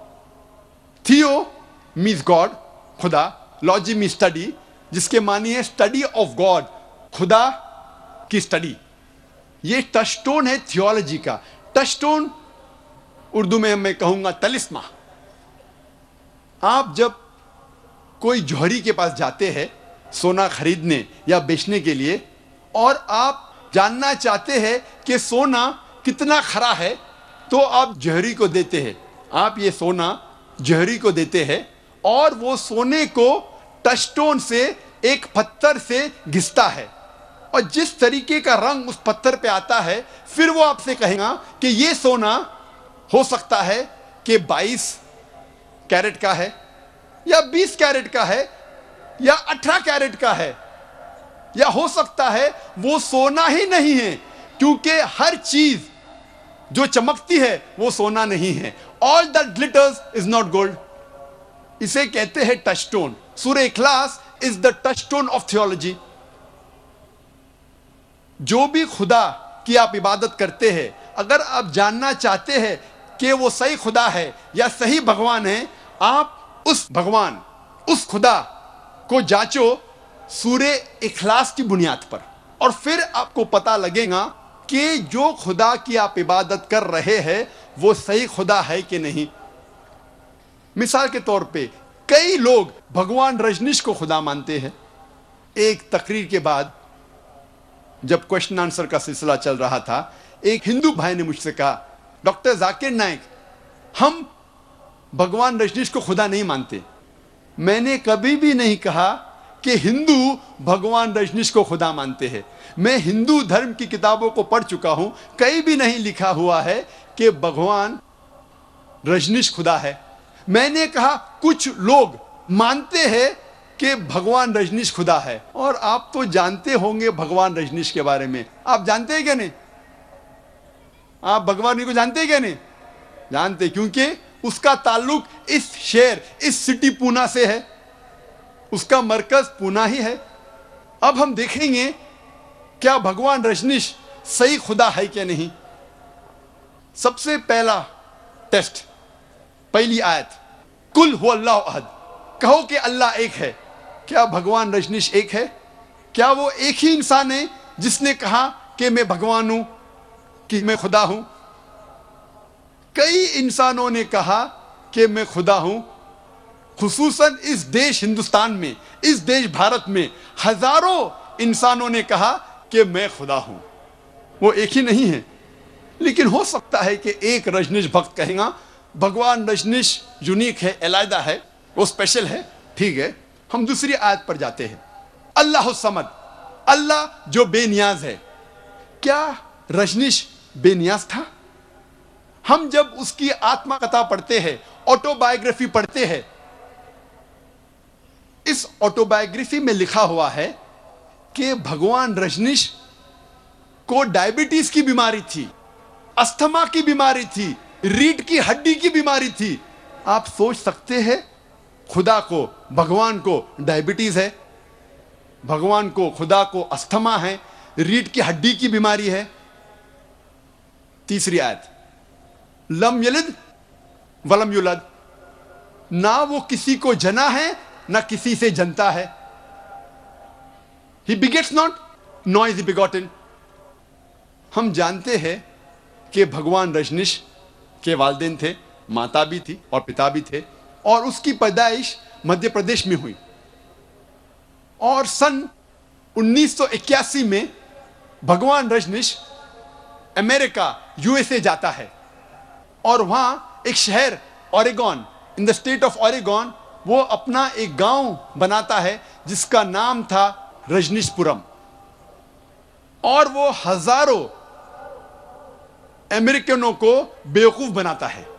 Speaker 1: Theo means God, खुदा, लॉजी मीन्स स्टडी, जिसके मानी है स्टडी ऑफ गॉड, खुदा की स्टडी। ये टच स्टोन है थियोलॉजी का। टच स्टोन उर्दू में मैं कहूंगा तलिस्मा। आप जब कोई जौहरी के पास जाते हैं सोना खरीदने या बेचने के लिए, और आप जानना चाहते हैं कि सोना कितना खरा है, तो आप जौहरी को देते हैं, आप ये सोना जौहरी को देते हैं, और वो सोने को टचस्टोन से एक पत्थर से घिसता है, और जिस तरीके का रंग उस पत्थर पे आता है, फिर वो आपसे कहेगा कि ये सोना हो सकता है कि बाईस कैरेट का है या बीस कैरेट का है, یا اٹھارہ کیرٹ کا ہے, یا ہو سکتا ہے وہ سونا ہی نہیں ہے, کیونکہ ہر چیز جو چمکتی ہے وہ سونا نہیں ہے. All that glitters is not gold. اسے کہتے ہیں ٹچ سٹون. سورہ اخلاص is the touch stone of theology. جو بھی خدا کی آپ عبادت کرتے ہیں, اگر آپ جاننا چاہتے ہیں کہ وہ صحیح خدا ہے یا صحیح بھگوان ہے, آپ اس بھگوان, اس خدا کو جانچو سورہ اخلاص کی بنیاد پر, اور پھر آپ کو پتہ لگے گا کہ جو خدا کی آپ عبادت کر رہے ہیں وہ صحیح خدا ہے کہ نہیں. مثال کے طور پہ کئی لوگ بھگوان رجنیش کو خدا مانتے ہیں. ایک تقریر کے بعد جب کوشچن آنسر کا سلسلہ چل رہا تھا, ایک ہندو بھائی نے مجھ سے کہا, ڈاکٹر ذاکر نائک, ہم بھگوان رجنیش کو خدا نہیں مانتے. میں نے کبھی بھی نہیں کہا کہ ہندو بھگوان رجنیش کو خدا مانتے ہیں. میں ہندو دھرم کی کتابوں کو پڑھ چکا ہوں, کہیں بھی نہیں لکھا ہوا ہے کہ بھگوان رجنیش خدا ہے. میں نے کہا کچھ لوگ مانتے ہیں کہ بھگوان رجنیش خدا ہے, اور آپ تو جانتے ہوں گے بھگوان رجنیش کے بارے میں. آپ جانتے ہیں کیا نہیں؟ آپ بھگوان کو جانتے ہیں کیا نہیں؟ جانتے, کیونکہ اس کا تعلق اس شہر, اس سٹی پونا سے ہے, اس کا مرکز پونا ہی ہے. اب ہم دیکھیں گے کیا بھگوان رجنیش صحیح خدا ہے کہ نہیں. سب سے پہلا ٹیسٹ, پہلی آیت, کل هو اللہ احد, کہو کہ اللہ ایک ہے. کیا بھگوان رجنیش ایک ہے؟ کیا وہ ایک ہی انسان ہے جس نے کہا کہ میں بھگوان ہوں, کہ میں خدا ہوں؟ کئی انسانوں نے کہا کہ میں خدا ہوں, خصوصاً اس دیش ہندوستان میں, اس دیش بھارت میں ہزاروں انسانوں نے کہا کہ میں خدا ہوں. وہ ایک ہی نہیں ہے, لیکن ہو سکتا ہے کہ ایک رجنیش بھکت کہیں گا بھگوان رجنیش یونیک ہے, علیحدہ ہے, وہ اسپیشل ہے. ٹھیک ہے, ہم دوسری آیت پر جاتے ہیں. اللہ الصمد, اللہ جو بے نیاز ہے. کیا رجنیش بے نیاز تھا؟ ہم جب اس کی آتما کتھا پڑھتے ہیں, آٹو بایوگرافی پڑھتے ہیں, اس آٹو بایوگرافی میں لکھا ہوا ہے کہ بھگوان رجنیش کو ڈائبٹیز کی بیماری تھی, استھما کی بیماری تھی, ریڑھ کی ہڈی کی بیماری تھی. آپ سوچ سکتے ہیں خدا کو, بھگوان کو ڈائبٹیز ہے, بھگوان کو, خدا کو استھما ہے, ریڑھ کی ہڈی کی بیماری ہے. تیسری آیت, لم یلد ولم یولد, نہ وہ کسی کو جنا ہے نہ کسی سے جنتا ہے. He begets not, nor is he begotten. ہم جانتے ہیں کہ بھگوان رجنیش کے والدین تھے, ماتا بھی تھی اور پتا بھی تھے, اور اس کی پیدائش مدھیہ پردیش میں ہوئی. اور سن انیس سو اکیاسی میں بھگوان رجنیش امریکہ, یو ایس اے جاتا ہے, اور وہاں ایک شہر Oregon, in the state of Oregon, وہ اپنا ایک گاؤں بناتا ہے جس کا نام تھا رجنیش پورم, اور وہ ہزاروں امریکنوں کو بیوقوف بناتا ہے.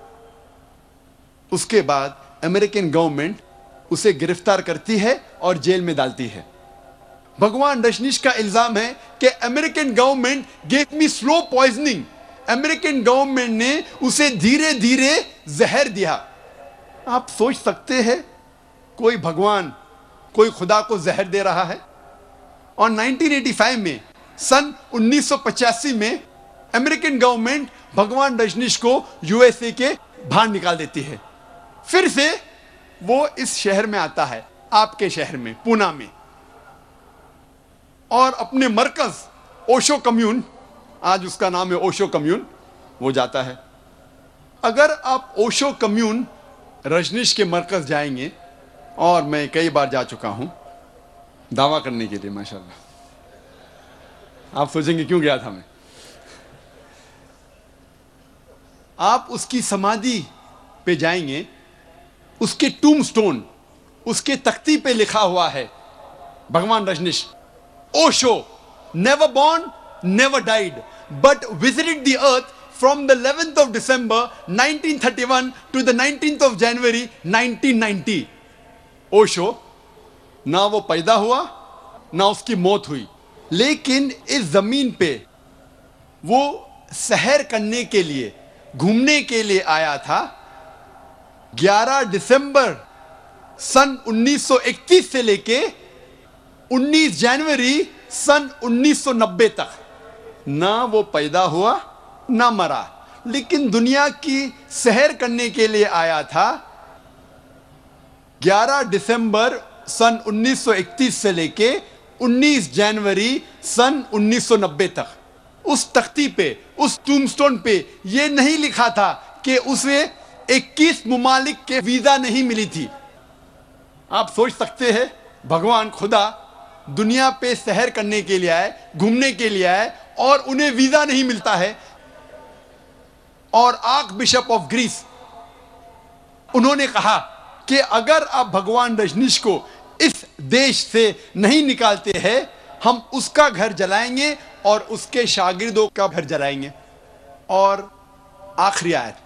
Speaker 1: اس کے بعد امریکن گورنمنٹ اسے گرفتار کرتی ہے اور جیل میں ڈالتی ہے. بھگوان رجنیش کا الزام ہے کہ American government gave me slow poisoning, American government نے اسے دھیرے دھیرے زہر دیا. آپ سوچ سکتے ہیں کوئی بھگوان, کوئی خدا کو زہر دے رہا ہے. اور نائنٹین ایٹی فائیو میں, سن انیس سو پچاسی میں, امریکن گورنمنٹ بھگوان رجنیش کو یو ایس اے کے باہر نکال دیتی ہے. پھر سے وہ اس شہر میں آتا ہے, آپ کے شہر میں, پونا میں, اور اپنے مرکز اوشو کمیون, آج اس کا نام ہے اوشو کمیون, وہ جاتا ہے. اگر آپ اوشو کمیون رجنیش کے مرکز جائیں گے, اور میں کئی بار جا چکا ہوں دعویٰ کرنے کے لیے, ماشاءاللہ, آپ سوچیں گے کیوں گیا تھا میں. آپ اس کی سمادھی پہ جائیں گے, اس کے ٹوم سٹون, اس کے تختی پہ لکھا ہوا ہے بھگوان Rajneesh, Osho never born, never died, but visited the earth from the eleventh of December nineteen thirty-one to the nineteenth of January nineteen ninety. Osho نہ وہ پیدا ہوا نہ اس کی موت ہوئی، لیکن اس زمین پہ وہ سحر کرنے کے لیے، گھومنے کے لیے آیا تھا گیارہ دسمبر سن انیس سو اکتیس سے لے کے انیس جنوری سن انیس سو نبے تک۔ نہ وہ پیدا ہوا نہ مرا، لیکن دنیا کی سحر کرنے کے لیے آیا تھا گیارہ دسمبر سن انیس سو اکتیس سے لے کے انیس جنوری سن انیس سو نبے تک۔ اس تختی پہ، اس ٹوم سٹون پہ یہ نہیں لکھا تھا کہ اسے اکیس ممالک کے ویزا نہیں ملی تھی۔ آپ سوچ سکتے ہیں بھگوان خدا دنیا پہ سحر کرنے کے لیے آئے، گھومنے کے لیے آئے، اور انہیں ویزا نہیں ملتا ہے۔ اور آرک بشپ آف گریس انہوں نے کہا کہ اگر آپ بھگوان رجنیش کو اس دیش سے نہیں نکالتے ہیں، ہم اس کا گھر جلائیں گے اور اس کے شاگردوں کا گھر جلائیں گے۔ اور آخری آیت،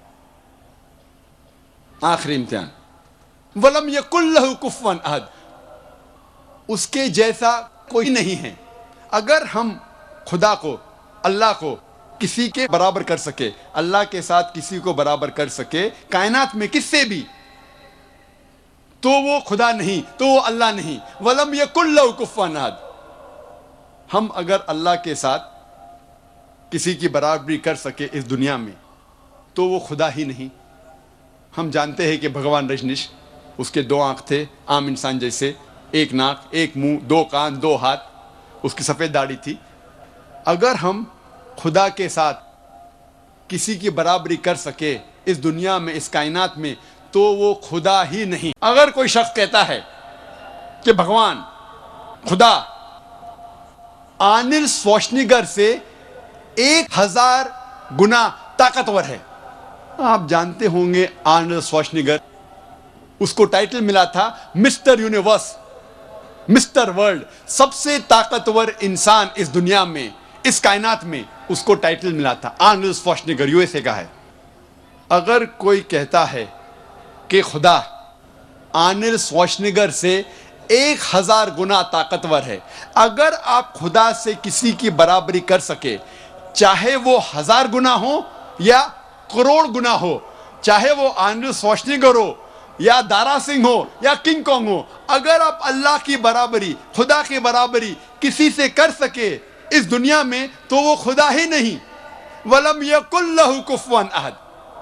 Speaker 1: آخری امتحان، وَلَمْ يَكُنْ لَهُ كُفُوًا أَحَدٌ، اس کے جیسا کوئی نہیں ہے۔ اگر ہم خدا کو، اللہ کو کسی کے برابر کر سکے، اللہ کے ساتھ کسی کو برابر کر سکے کائنات میں کس سے بھی، تو وہ خدا نہیں، تو وہ اللہ نہیں۔ وَلَمْ يَكُنْ لَهُ كُفُوًا أَحَدٌ، ہم اگر اللہ کے ساتھ کسی کی برابری کر سکے اس دنیا میں تو وہ خدا ہی نہیں۔ ہم جانتے ہیں کہ بھگوان رجنیش، اس کے دو آنکھ تھے عام انسان جیسے، ایک ناک، ایک منہ، دو کان، دو ہاتھ، اس کی سفید داڑھی تھی۔ اگر ہم خدا کے ساتھ کسی کی برابری کر سکے اس دنیا میں، اس کائنات میں، تو وہ خدا ہی نہیں۔ اگر کوئی شخص کہتا ہے کہ بھگوان خدا آرنلڈ شوارزنیگر سے ایک ہزار گنا طاقتور ہے، آپ جانتے ہوں گے آرنلڈ شوارزنیگر، اس کو ٹائٹل ملا تھا مسٹر یونیورس، مسٹر ورلڈ، سب سے طاقتور انسان اس دنیا میں، اس کائنات میں، اس کو ٹائٹل ملا تھا۔ Arnold Schwarzenegger U S A کا ہے۔ اگر کوئی کہتا ہے کہ خدا آرنلڈ شوارزنیگر سے ایک ہزار گنا طاقتور ہے، اگر آپ خدا سے کسی کی برابری کر سکے، چاہے وہ ہزار گنا ہو یا کروڑ گنا ہو، چاہے وہ آرنلڈ شوارزنیگر ہو یا دارا سنگھ ہو یا کنگ کانگ ہو، اگر آپ اللہ کی برابری، خدا کی برابری کسی سے کر سکے اس دنیا میں، تو وہ خدا ہی نہیں۔ وَلَمْ يَكُنْ لَهُ كُفُوًا أَحَدٌ۔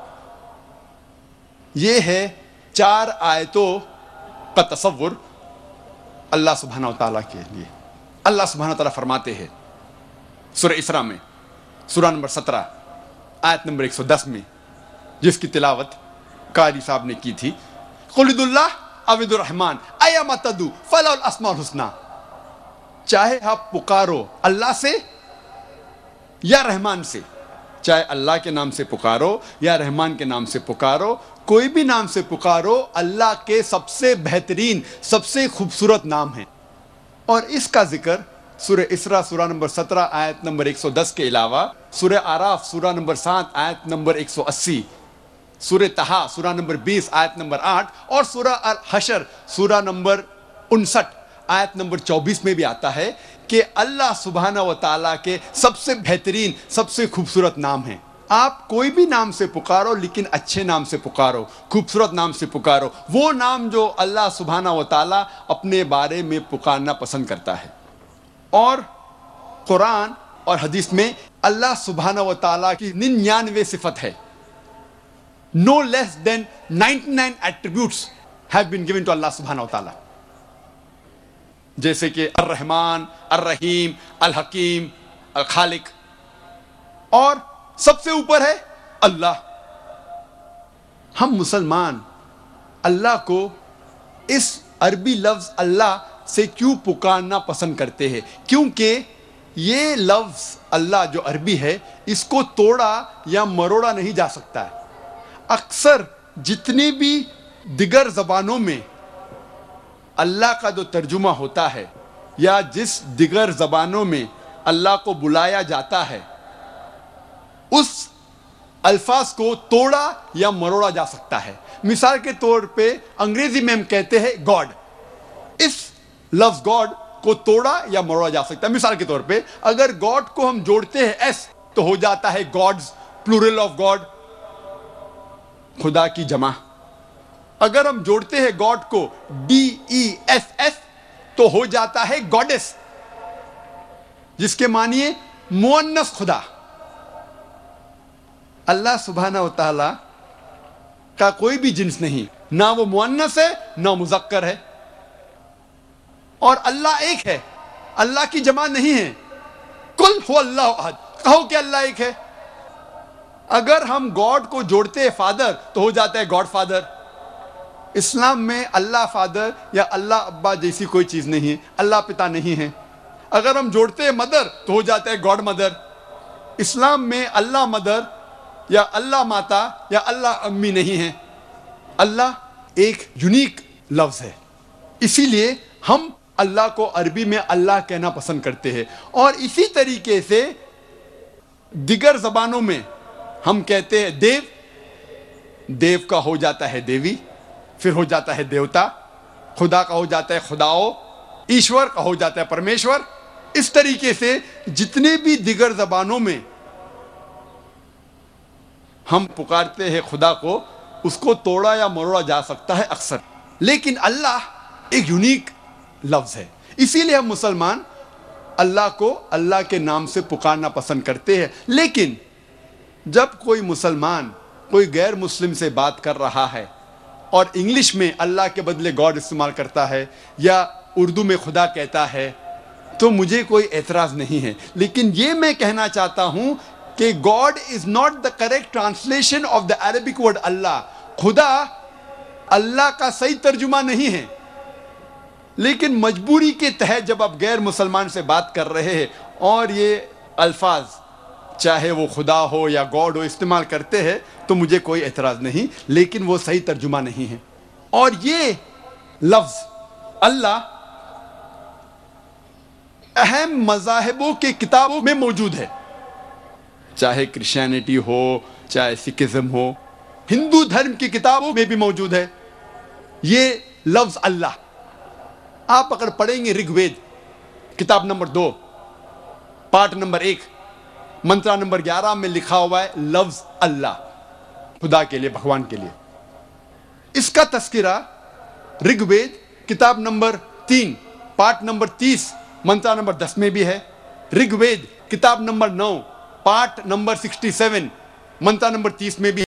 Speaker 1: یہ ہے چار آیتوں کا تصور اللہ سبحانہ و تعالیٰ کے لیے۔ اللہ سبحانہ و تعالیٰ فرماتے ہیں سورہ اسراء میں، سورہ نمبر سترہ آیت نمبر ایک سو دس میں، جس کی تلاوت قاری صاحب نے کی تھی، قُلِ ادعوا اللَّهَ أَوِ ادعوا الرَّحْمَٰنَ أَيَّمَّا تَدْعُوا فَلَهُ الْأَسْمَاءُ الْحُسْنَىٰ، چاہے آپ پکارو اللہ سے یا رحمان سے، چاہے اللہ کے نام سے پکارو یا رحمان کے نام سے پکارو، کوئی بھی نام سے پکارو، اللہ کے سب سے بہترین، سب سے خوبصورت نام ہے۔ اور اس کا ذکر سورہ اسراء سورہ نمبر سترہ آیت نمبر ایک سو دس کے علاوہ سورہ آراف سورہ نمبر سات آیت نمبر ایک سو اسی، سورہ طٰہٰ سورہ نمبر بیس آیت نمبر آٹھ، اور سورہ الحشر سورہ نمبر انسٹھ آیت نمبر چوبیس میں بھی آتا ہے کہ اللہ سبحانہ و تعالیٰ کے سب سے بہترین، سب سے خوبصورت نام ہیں۔ آپ کوئی بھی نام سے پکارو، لیکن اچھے نام سے پکارو، خوبصورت نام سے پکارو، وہ نام جو اللہ سبحانہ و تعالیٰ اپنے بارے میں پکارنا پسند کرتا ہے۔ اور قرآن اور حدیث میں اللہ سبحانہ و تعالیٰ کی ننانوے صفت ہے۔ No less than ninety-nine attributes have been given to Allah سبحانہ و تعالیٰ، جیسے کہ الرحمن، الرحیم، الحکیم، الخالق، اور سب سے اوپر ہے اللہ۔ ہم مسلمان اللہ کو اس عربی لفظ اللہ سے کیوں پکارنا پسند کرتے ہیں؟ کیونکہ یہ لفظ اللہ جو عربی ہے، اس کو توڑا یا مروڑا نہیں جا سکتا ہے۔ اکثر جتنی بھی دیگر زبانوں میں اللہ کا جو ترجمہ ہوتا ہے یا جس دیگر زبانوں میں اللہ کو بلایا جاتا ہے، اس الفاظ کو توڑا یا مروڑا جا سکتا ہے۔ مثال کے طور پہ انگریزی میں ہم کہتے ہیں گاڈ، اس लफ्ज गॉड को तोड़ा या मोड़ा जा सकता है। मिसाल के तौर पे अगर गॉड को हम जोड़ते हैं एस तो हो जाता है गॉड्स, प्लूरल ऑफ गॉड, खुदा की जमा। अगर हम जोड़ते हैं गॉड को डी ई एस एस तो हो जाता है गॉडेस, जिसके मानिए मुअन्नस खुदा। अल्लाह सुब्हाना व तआला का कोई भी जिन्स नहीं, ना वो मुअन्नस है ना मुज़क्कर है, और अल्लाह एक है, अल्लाह की जमा नहीं है। कुल हु अल्लाहु अहद, कहो कि अल्लाह एक है। अगर हम गॉड को जोड़ते हैं फादर तो हो जाता है गॉड फादर। इस्लाम में अल्लाह फादर या अल्लाह अब्बा जैसी कोई चीज नहीं है, अल्लाह पिता नहीं है। अगर हम जोड़ते हैं मदर तो हो जाता है गॉड मदर। इस्लाम में अल्लाह मदर या अल्लाह माता या अल्लाह अम्मी नहीं है। अल्लाह एक यूनिक लफ्ज है, इसीलिए हम अल्लाह को अरबी में अल्लाह कहना पसंद करते हैं। और इसी तरीके से दिगर जबानों में हम कहते हैं देव, देव का हो जाता है देवी, फिर हो जाता है देवता, खुदा का हो जाता है खुदाओ, ईश्वर का हो जाता है परमेश्वर। इस तरीके से जितने भी दिगर जबानों में हम पुकारते हैं खुदा को, उसको तोड़ा या मरोड़ा जा सकता है अक्सर, लेकिन अल्लाह एक यूनिक लफ्ज है। इसीलिए हम मुसलमान अल्लाह को अल्लाह के नाम से पुकारना पसंद करते हैं। लेकिन जब कोई मुसलमान कोई गैर मुस्लिम से बात कर रहा है और इंग्लिश में अल्लाह के बदले गॉड इस्तेमाल करता है या उर्दू में खुदा कहता है तो मुझे कोई एतराज नहीं है। लेकिन ये मैं कहना चाहता हूं कि God is not the correct translation of the Arabic word Allah. खुदा अल्लाह का सही तर्जुमा नहीं है, लेकिन मजबूरी के तहत जब आप गैर मुसलमान से बात कर रहे हैं और ये अल्फाज चाहे वो खुदा हो या गॉड हो इस्तेमाल करते हैं तो मुझे कोई एतराज नहीं, लेकिन वो सही तर्जुमा नहीं है। और ये लफ्ज अल्लाह अहम मज़ाहिबों के किताबों में मौजूद है, चाहे क्रिश्चियनिटी हो, चाहे सिखिज्म हो, हिंदू धर्म की किताबों में भी मौजूद है ये लफ्ज अल्लाह। आप अगर पढ़ेंगे ऋग्वेद किताब नंबर दो पार्ट नंबर एक मंत्रा नंबर ग्यारह में लिखा हुआ है लफ्ज अल्लाह, खुदा के लिए, भगवान के लिए। इसका तस्किरा ऋग्वेद किताब नंबर तीन पार्ट नंबर तीस मंत्रा नंबर दस में भी है। ऋग्वेद किताब नंबर नौ part number sixty seven mantra number तीस में भी